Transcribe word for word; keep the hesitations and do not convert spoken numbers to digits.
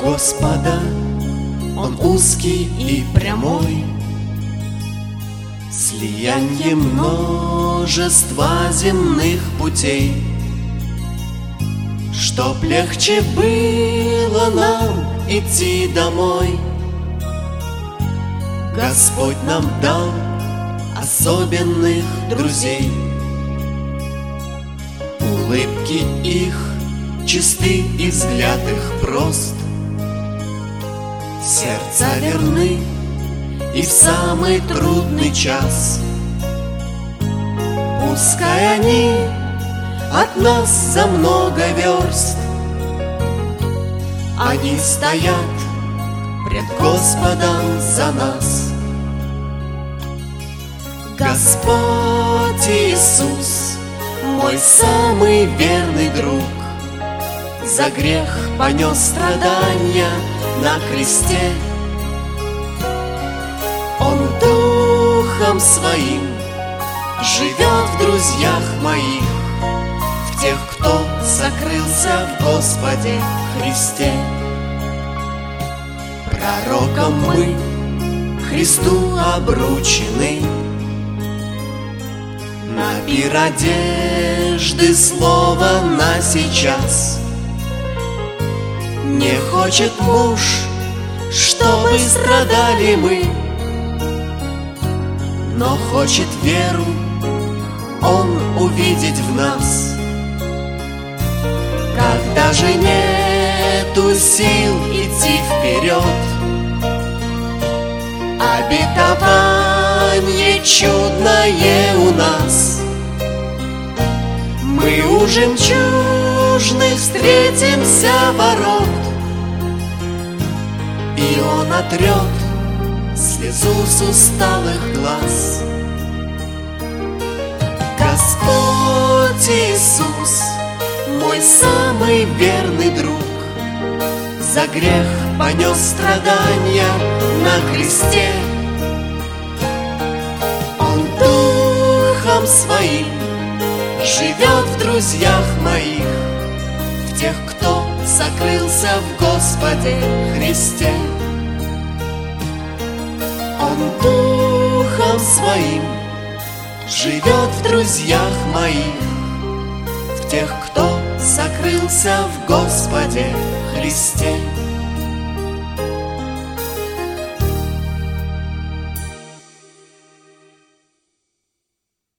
Господа, он узкий и прямой, слияние множества земных путей. Чтоб легче было нам идти домой, Господь нам дал особенных друзей. Улыбки их чисты и взгляд их прост, сердца верны и в самый трудный час. Пускай они от нас за много верст, они стоят пред Господом за нас. Господь Иисус, мой самый верный друг, за грех понес страдания на кресте. Он Духом Своим живет в друзьях моих, в тех, кто сокрылся в Господе Христе. Пророком мы Христу обручены, на пир одежды слово на сейчас. Не хочет муж, чтобы страдали мы, но хочет веру Он увидеть в нас. Когда же нету сил идти вперед, обетование чудное у нас, мы у жемчужных встретимся ворот, и Он отрет слезу с усталых глаз. Господь Иисус, мой самый верный друг, за грех понес страдания на кресте. Он Духом Своим живет в друзьях моих, в тех, кто сокрылся в Господе Христе. Он Духом Своим живет в друзьях моих, в тех, кто сокрылся в Господе Христе.